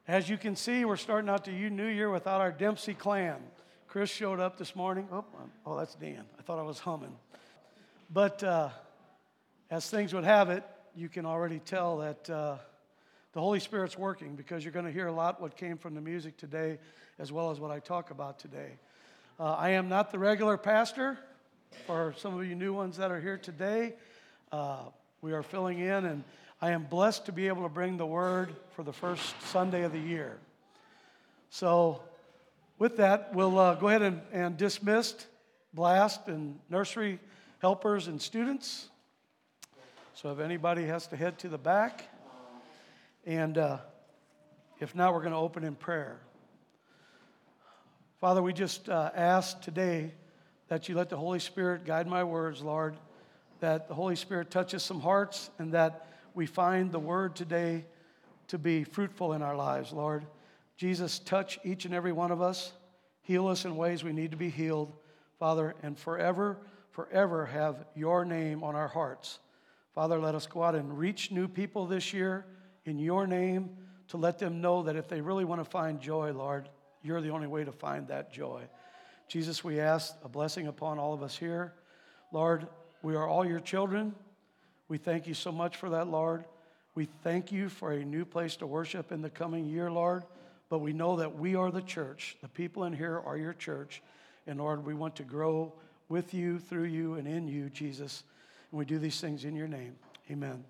As you can see, we're starting out the new year without our Dempsey clan. Chris showed up this morning. Oh, that's Dan. I thought I was humming. But as things would have it, you can already tell that the Holy Spirit's working, because you're going to hear a lot what came from the music today as well as what I talk about today. I am not the regular pastor. For some of you new ones that are here today, we are filling in, and I am blessed to be able to bring the word for the first Sunday of the year. So with that, we'll go ahead and dismiss Blast and nursery helpers and students. So if anybody has to head to the back, and if not, we're going to open in prayer. Father, we just ask today that you let the Holy Spirit guide my words, Lord, that the Holy Spirit touches some hearts, and that we find the word today to be fruitful in our lives, Lord. Jesus, touch each and every one of us. Heal us in ways we need to be healed, Father, and forever have your name on our hearts. Father, let us go out and reach new people this year in your name, to let them know that if they really want to find joy, Lord, you're the only way to find that joy. Jesus, we ask a blessing upon all of us here. Lord, we are all your children. We thank you so much for that, Lord. We thank you for a new place to worship in the coming year, Lord. But we know that we are the church. The people in here are your church. And Lord, we want to grow with you, through you, and in you, Jesus. And we do these things in your name. Amen.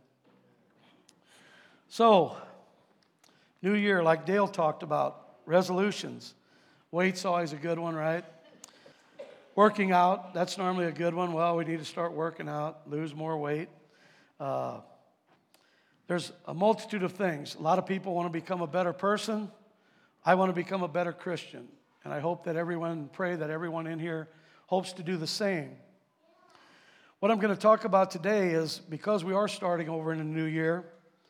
So, new year, like Dale talked about, resolutions. Weight's always a good one, right? Working out, that's normally a good one. Well, we need to start working out, lose more weight. There's a multitude of things. A lot of people want to become a better person. I want to become a better Christian. And I hope that pray that everyone in here hopes to do the same. What I'm going to talk about today is, because we are starting over in a new year,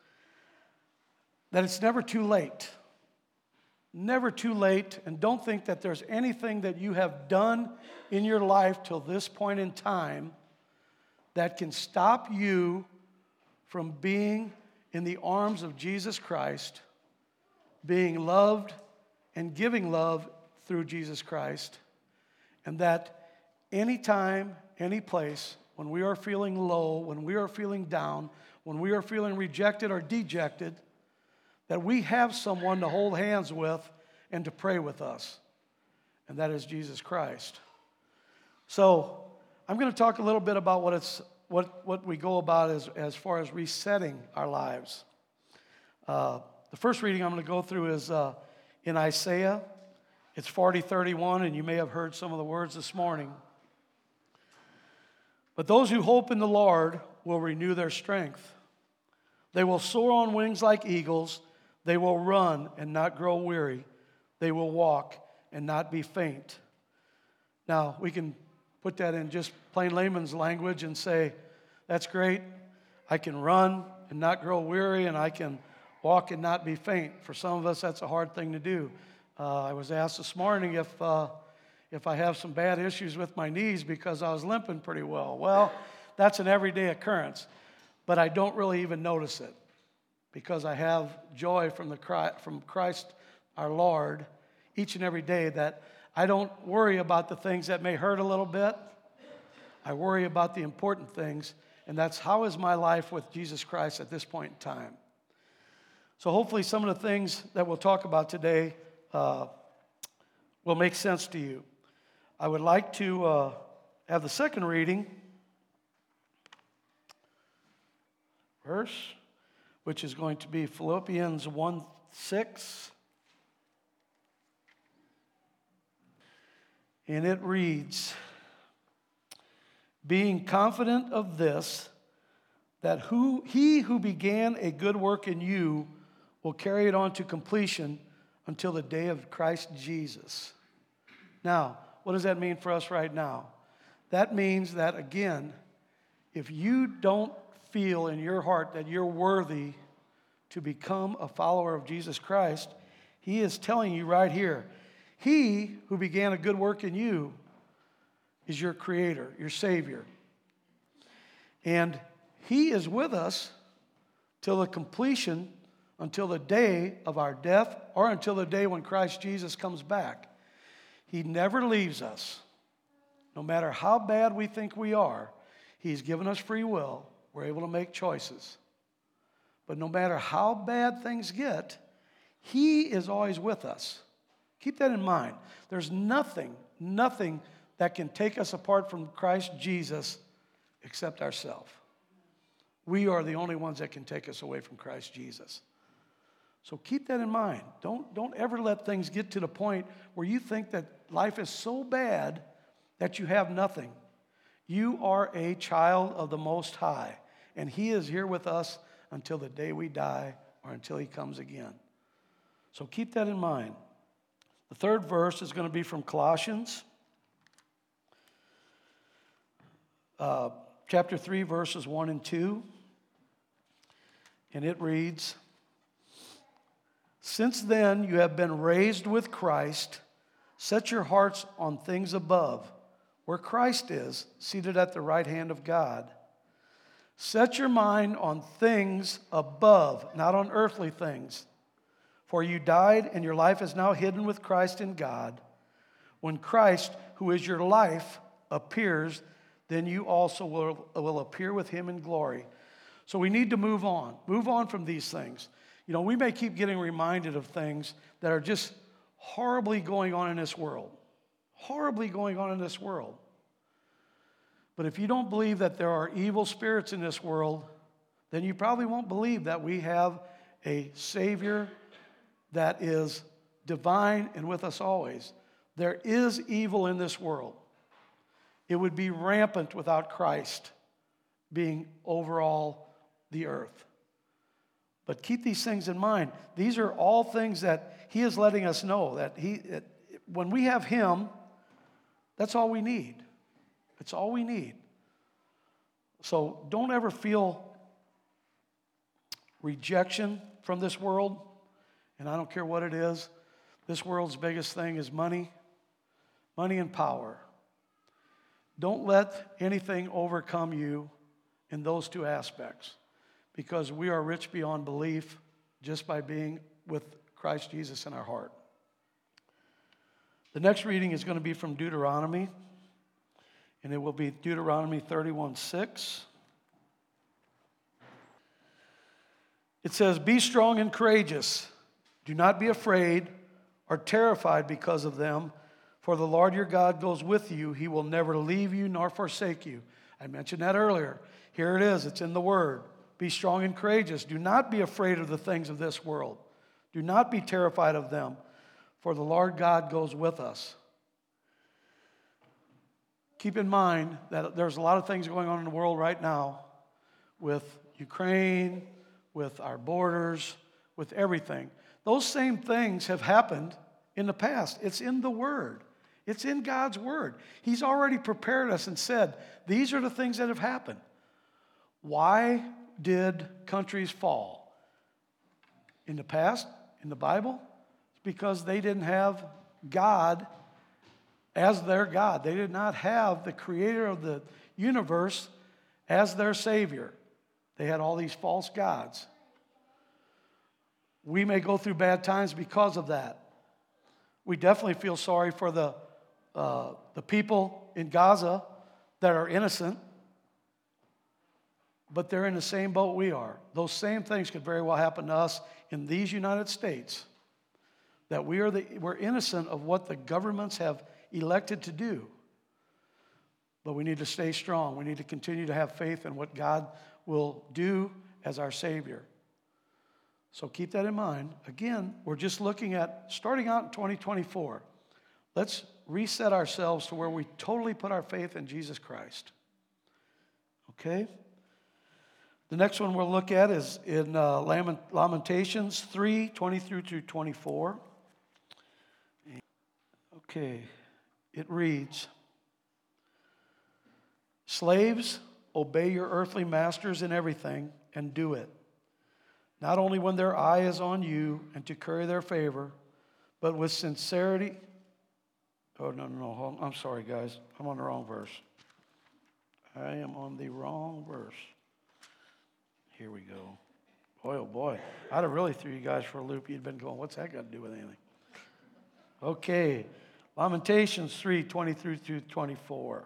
that it's never too late. Never too late, and don't think that there's anything that you have done in your life till this point in time that can stop you from being in the arms of Jesus Christ, being loved and giving love through Jesus Christ, and that anytime, any place, when we are feeling low, when we are feeling down, when we are feeling rejected or dejected, that we have someone to hold hands with and to pray with us, and that is Jesus Christ. So I'm going to talk a little bit about what we go about as far as resetting our lives. The first reading I'm going to go through is in Isaiah. It's 40:31, and you may have heard some of the words this morning. But those who hope in the Lord will renew their strength. They will soar on wings like eagles. They will run and not grow weary. They will walk and not be faint. Now, we can put that in just plain layman's language and say, that's great. I can run and not grow weary, and I can walk and not be faint. For some of us, that's a hard thing to do. I was asked this morning if I have some bad issues with my knees because I was limping pretty well. Well, that's an everyday occurrence, but I don't really even notice it, because I have joy from Christ our Lord each and every day, that I don't worry about the things that may hurt a little bit. I worry about the important things, and that's how is my life with Jesus Christ at this point in time. So hopefully some of the things that we'll talk about today will make sense to you. I would like to have the second reading verse, which is going to be Philippians 1:6. And it reads, being confident of this, that he who began a good work in you will carry it on to completion until the day of Christ Jesus. Now, what does that mean for us right now? That means that, again, if you don't feel in your heart that you're worthy to become a follower of Jesus Christ, he is telling you right here, he who began a good work in you is your creator, your Savior. And he is with us till the completion until the day of our death or until the day when Christ Jesus comes back. He never leaves us. No matter how bad we think we are, He's given us free will. We're able to make choices. But no matter how bad things get, He is always with us. Keep that in mind. There's nothing that can take us apart from Christ Jesus except ourselves. We are the only ones that can take us away from Christ Jesus. So keep that in mind. Don't ever let things get to the point where you think that life is so bad that you have nothing. You are a child of the Most High, and He is here with us until the day we die or until He comes again. So keep that in mind. The third verse is going to be from Colossians chapter 3, verses 1 and 2. And it reads, "Since then you have been raised with Christ, set your hearts on things above, where Christ is, seated at the right hand of God. Set your mind on things above, not on earthly things. For you died, and your life is now hidden with Christ in God. When Christ, who is your life, appears, then you also will appear with Him in glory." So we need to move on. Move on from these things. You know, we may keep getting reminded of things that are just horribly going on in this world. Horribly going on in this world. But if you don't believe that there are evil spirits in this world, then you probably won't believe that we have a Savior that is divine and with us always. There is evil in this world. It would be rampant without Christ being over all the earth. But keep these things in mind. These are all things that He is letting us know that when we have Him, that's all we need. It's all we need. So don't ever feel rejection from this world. And I don't care what it is. This world's biggest thing is money. Money and power. Don't let anything overcome you in those two aspects. Because we are rich beyond belief just by being with Christ Jesus in our heart. The next reading is going to be from Deuteronomy. And it will be Deuteronomy 31:6. It says, "Be strong and courageous. Do not be afraid or terrified because of them, for the Lord your God goes with you. He will never leave you nor forsake you." I mentioned that earlier. Here it is. It's in the Word. Be strong and courageous. Do not be afraid of the things of this world. Do not be terrified of them, for the Lord God goes with us. Keep in mind that there's a lot of things going on in the world right now with Ukraine, with our borders, with everything. Those same things have happened in the past. It's in the Word. It's in God's Word. He's already prepared us and said, these are the things that have happened. Why did countries fall? In the past, in the Bible, it's because they didn't have God as their God. They did not have the creator of the universe as their Savior. They had all these false gods. We may go through bad times because of that. We definitely feel sorry for the people in Gaza that are innocent, but they're in the same boat we are. Those same things could very well happen to us in these United States, that we're innocent of what the governments have elected to do. But we need to stay strong. We need to continue to have faith in what God will do as our Savior. So keep that in mind. Again, we're just looking at starting out in 2024. Let's reset ourselves to where we totally put our faith in Jesus Christ. Okay? The next one we'll look at is in Lamentations 3:20 through 24. Okay. It reads, "Slaves, obey your earthly masters in everything, and do it. Not only when their eye is on you and to curry their favor, but with sincerity." Oh, no. I'm sorry, guys. I'm on the wrong verse. I am on the wrong verse. Here we go. Boy, oh boy. I'd have really threw you guys for a loop. You'd been going, what's that got to do with anything? Okay. Lamentations 3:23 through 24.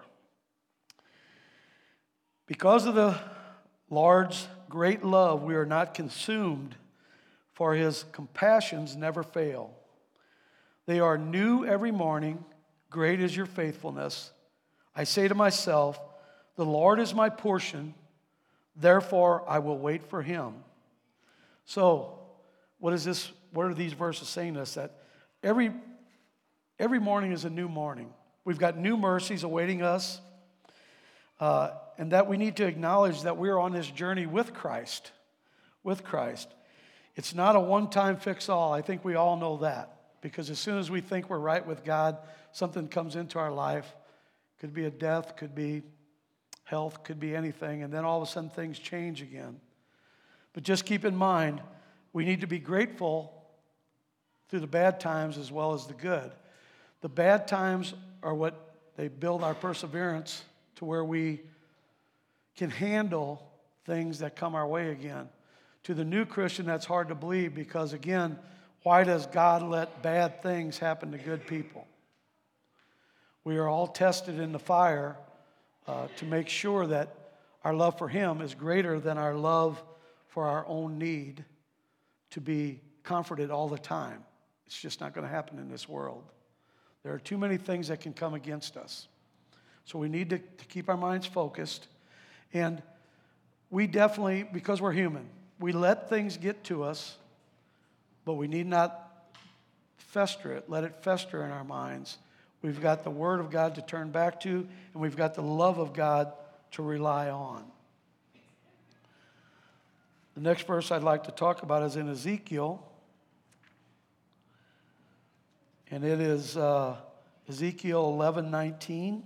Because of the Lord's great love, we are not consumed, for his compassions never fail. They are new every morning. Great is your faithfulness. I say to myself, the Lord is my portion, therefore I will wait for him. So, what are these verses saying to us? That every morning is a new morning. We've got new mercies awaiting us. And that we need to acknowledge that we're on this journey with Christ. With Christ. It's not a one-time fix-all. I think we all know that. Because as soon as we think we're right with God, something comes into our life. Could be a death, could be health, could be anything. And then all of a sudden things change again. But just keep in mind, we need to be grateful through the bad times as well as the good. The bad times are what they build our perseverance to where we can handle things that come our way again. To the new Christian, that's hard to believe because, again, why does God let bad things happen to good people? We are all tested in the fire to make sure that our love for him is greater than our love for our own need to be comforted all the time. It's just not going to happen in this world. There are too many things that can come against us. So we need to keep our minds focused. And we definitely, because we're human, we let things get to us, but we need not let it fester in our minds. We've got the Word of God to turn back to, and we've got the love of God to rely on. The next verse I'd like to talk about is in Ezekiel. And it is Ezekiel 11:19.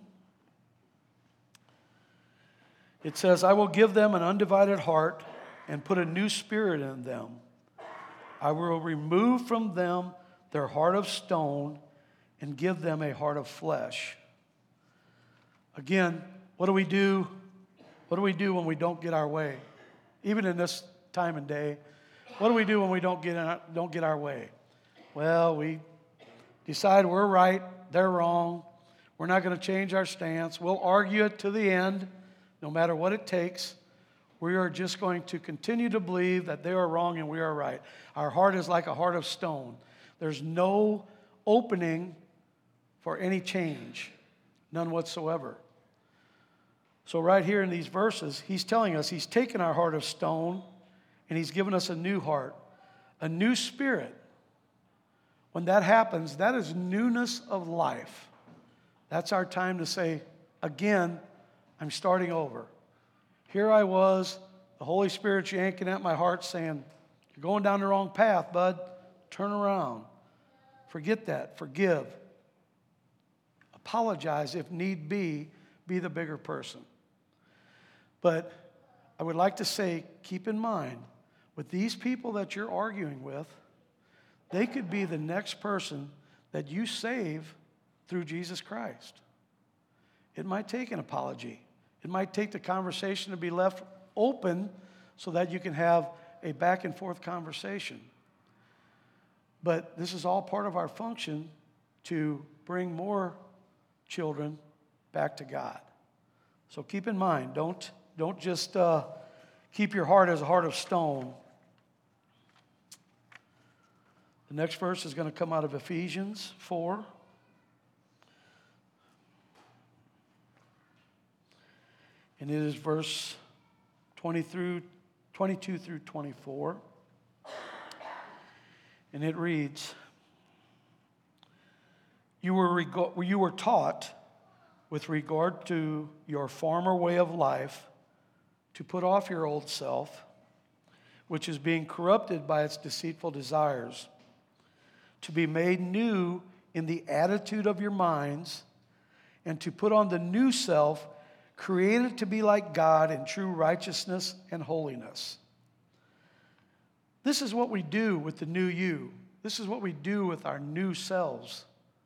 It says, I will give them an undivided heart and put a new spirit in them. I will remove from them their heart of stone and give them a heart of flesh. Again, what do we do? What do we do when we don't get our way? Even in this time and day, what do we do when we don't get our way? Well, we decide we're right, they're wrong. We're not going to change our stance. We'll argue it to the end, no matter what it takes. We are just going to continue to believe that they are wrong and we are right. Our heart is like a heart of stone. There's no opening for any change, none whatsoever. So right here in these verses, he's telling us he's taken our heart of stone and he's given us a new heart, a new spirit. When that happens, that is newness of life. That's our time to say, again, I'm starting over. Here I was, the Holy Spirit's yanking at my heart saying, you're going down the wrong path, bud. Turn around. Forget that. Forgive. Apologize if need be the bigger person. But I would like to say, keep in mind, with these people that you're arguing with, they could be the next person that you save through Jesus Christ. It might take an apology. It might take the conversation to be left open so that you can have a back and forth conversation. But this is all part of our function to bring more children back to God. So keep in mind, don't just keep your heart as a heart of stone. The next verse is going to come out of Ephesians 4. And it is verse 22 through 24. And it reads, You were taught with regard to your former way of life to put off your old self, which is being corrupted by its deceitful desires, to be made new in the attitude of your minds, and to put on the new self, created to be like God in true righteousness and holiness. This is what we do with the new you. This is what we do with our new selves.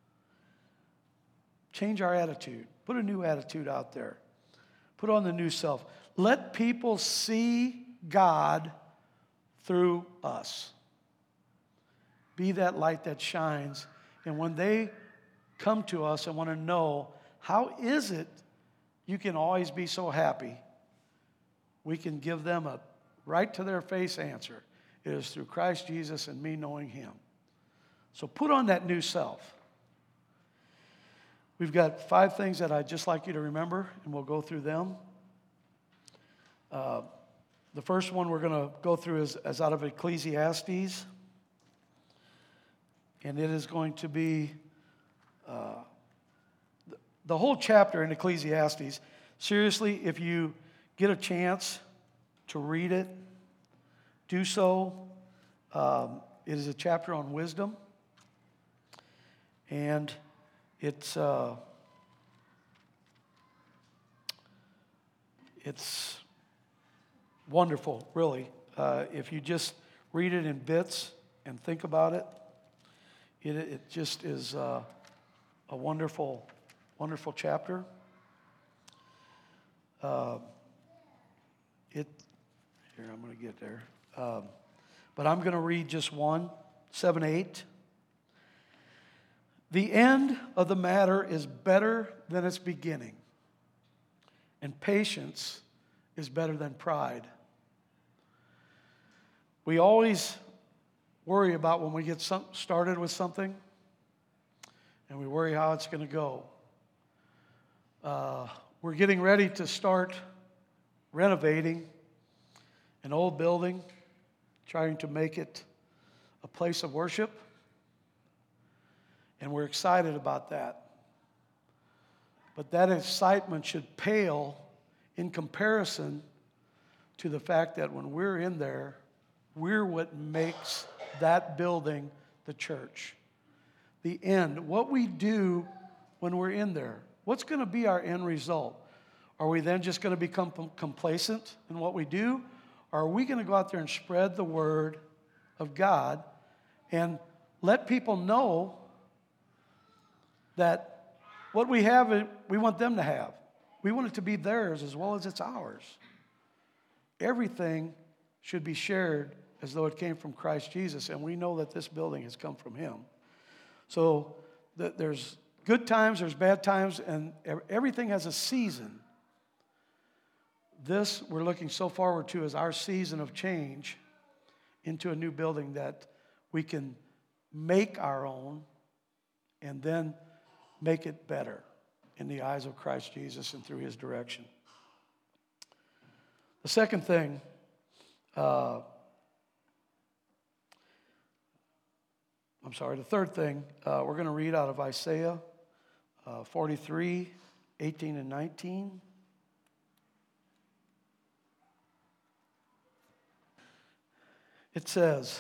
Change our attitude. Put a new attitude out there. Put on the new self. Let people see God through us. Be that light that shines. And when they come to us and want to know, how is it you can always be so happy? We can give them a right to their face answer. It is through Christ Jesus and me knowing Him. So put on that new self. We've got 5 things that I'd just like you to remember, and we'll go through them. The first one we're going to go through is out of Ecclesiastes. And it is going to be the whole chapter in Ecclesiastes. Seriously, if you get a chance to read it, do so. It is a chapter on wisdom. And it's wonderful, really. If you just read it in bits and think about it, it just is a wonderful, wonderful chapter. Here, I'm going to get there. But I'm going to read just 7, 8. The end of the matter is better than its beginning, and patience is better than pride. We always worry about when we get started with something, and we worry how it's going to go. We're getting ready to start renovating an old building, trying to make it a place of worship, and we're excited about that. But that excitement should pale in comparison to the fact that when we're in there, we're what makes that building the church. The end, what we do when we're in there, what's going to be our end result? Are we then just going to become complacent in what we do? Or are we going to go out there and spread the word of God and let people know that what we have, we want them to have. We want it to be theirs as well as it's ours. Everything should be shared as though it came from Christ Jesus, and we know that this building has come from Him. So there's good times, there's bad times, and everything has a season. This we're looking so forward to as our season of change into a new building that we can make our own and then make it better in the eyes of Christ Jesus and through His direction. The second thing, the third thing, we're going to read out of Isaiah 43, 18 and 19. It says,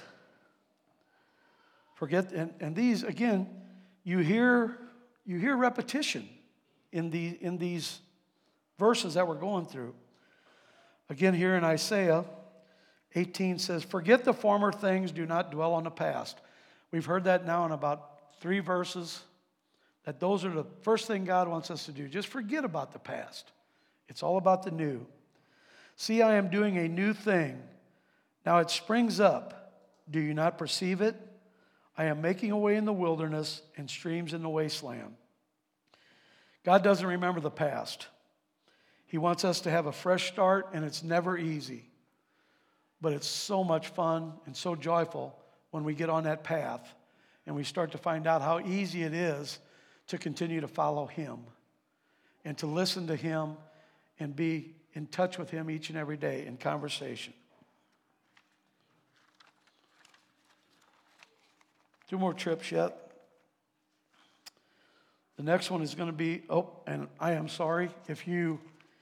and these, again, you hear repetition in these verses that we're going through. Again, here in Isaiah 18 says, forget the former things, do not dwell on the past. We've heard that now in about 3 verses, that those are the first thing God wants us to do. Just forget about the past. It's all about the new. See, I am doing a new thing. Now it springs up. Do you not perceive it? I am making a way in the wilderness and streams in the wasteland. God doesn't remember the past. He wants us to have a fresh start, and it's never easy. But it's so much fun and so joyful when we get on that path and we start to find out how easy it is to continue to follow Him and to listen to Him and be in touch with Him each and every day in conversation. 2 more trips yet. The next one is going to be, and I am sorry, if you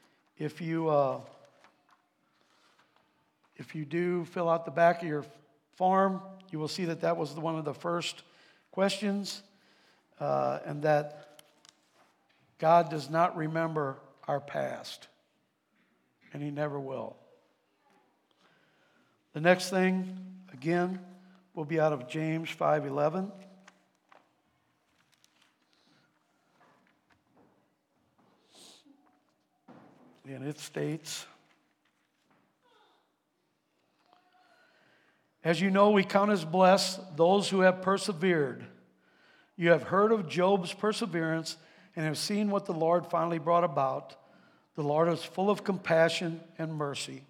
do fill out the back of your form, you will see that was one of the first questions, and that God does not remember our past, and He never will. The next thing, again, will be out of James 5:11. And it states, As you know, we count as blessed those who have persevered. You have heard of Job's perseverance and have seen what the Lord finally brought about. The Lord is full of compassion and mercy.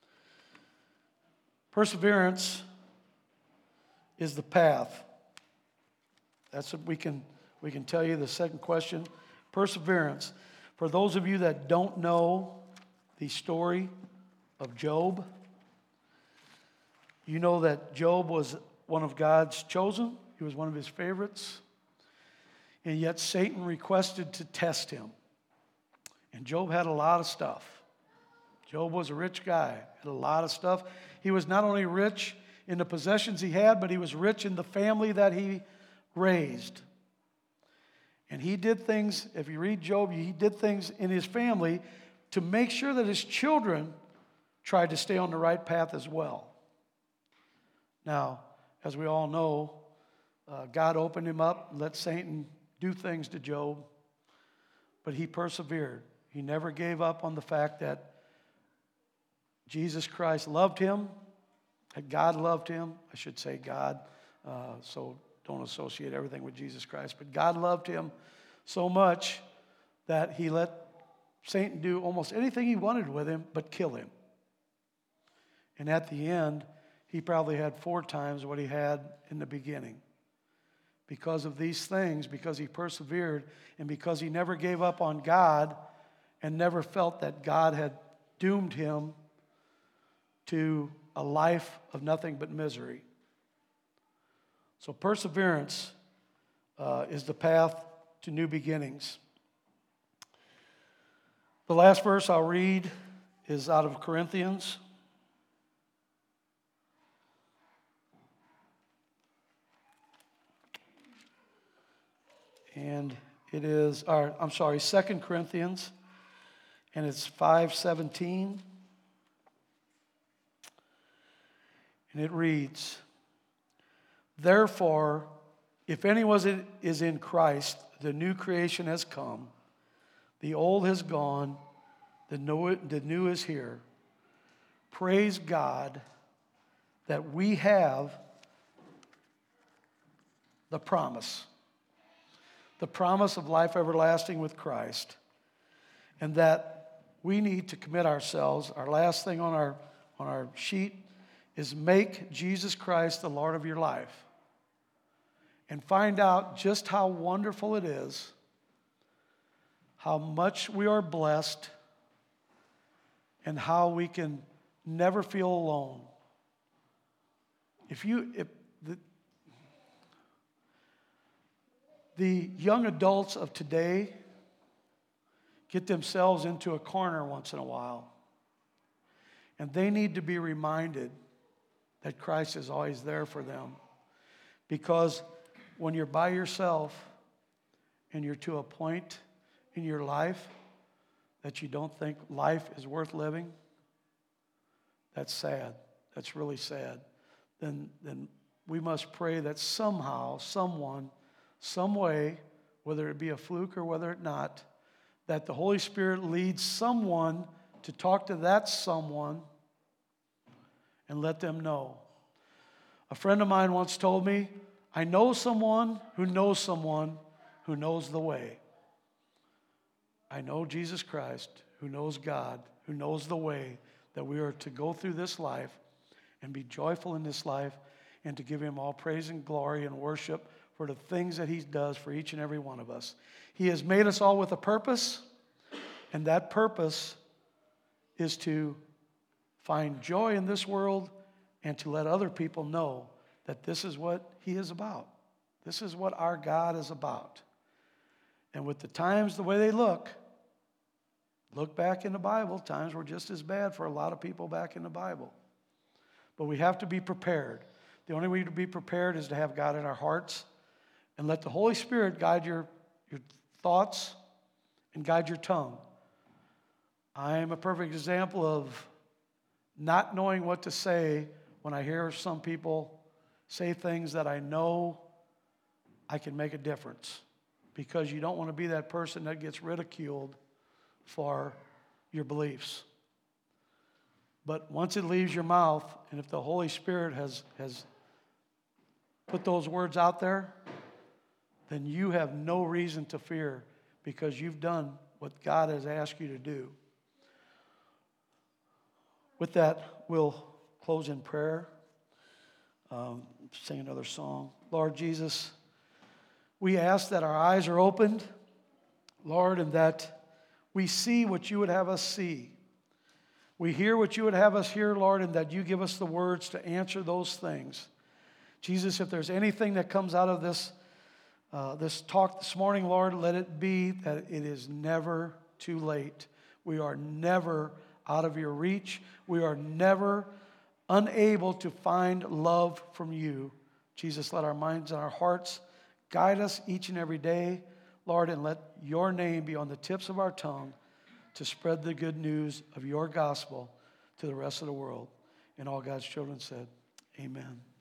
Perseverance is the path. That's what we can tell you. The second question, perseverance. For those of you that don't know the story of Job, you know that Job was one of God's chosen. He was one of his favorites. And yet Satan requested to test him. And Job had a lot of stuff. Job was a rich guy, had a lot of stuff. He was not only rich in the possessions he had, but he was rich in the family that he raised. And he did things, if you read Job, he did things in his family to make sure that his children tried to stay on the right path as well. Now, as we all know, God opened him up and let Satan do things to Job, but he persevered. He never gave up on the fact that Jesus Christ loved him, that God loved him. I should say God, so don't associate everything with Jesus Christ. But God loved him so much that he let Satan do almost anything he wanted with him but kill him. And at the end, he probably had 4 times what he had in the beginning. Because of these things, because he persevered, and because he never gave up on God and never felt that God had doomed him to a life of nothing but misery. So perseverance is the path to new beginnings. The last verse I'll read is out of Corinthians. And it is, 2 Corinthians, and it's 5:17. And it reads, "Therefore, if anyone is in Christ, the new creation has come. The old has gone, the new is here. Praise God that we have the promise of life everlasting with Christ, and that we need to commit ourselves. Our last thing on our sheet is make Jesus Christ the Lord of your life, and find out just how wonderful it is, how much we are blessed, and how we can never feel alone. If the young adults of today get themselves into a corner once in a while, and they need to be reminded that Christ is always there for them. Because when you're by yourself and you're to a point in your life that you don't think life is worth living, that's sad. That's really sad. Then we must pray that somehow, someone, some way, whether it be a fluke or whether it not, that the Holy Spirit leads someone to talk to that someone and let them know. A friend of mine once told me, I know someone who knows the way. I know Jesus Christ, who knows God, who knows the way that we are to go through this life and be joyful in this life and to give him all praise and glory and worship for the things that he does for each and every one of us. He has made us all with a purpose, and that purpose is to find joy in this world and to let other people know that this is what he is about. This is what our God is about. And with the times the way they look back in the Bible, times were just as bad for a lot of people back in the Bible. But we have to be prepared. The only way to be prepared is to have God in our hearts and let the Holy Spirit guide your thoughts and guide your tongue. I am a perfect example of not knowing what to say when I hear some people say things that I know I can make a difference, because you don't want to be that person that gets ridiculed for your beliefs. But once it leaves your mouth, and if the Holy Spirit has put those words out there, then you have no reason to fear because you've done what God has asked you to do. With that, we'll close in prayer. Sing another song. Lord Jesus, we ask that our eyes are opened, Lord, and that we see what you would have us see. We hear what you would have us hear, Lord, and that you give us the words to answer those things. Jesus, if there's anything that comes out of this talk this morning, Lord, let it be that it is never too late. We are never out of your reach. We are never unable to find love from you. Jesus, let our minds and our hearts guide us each and every day, Lord, and let your name be on the tips of our tongue to spread the good news of your gospel to the rest of the world. And all God's children said, amen.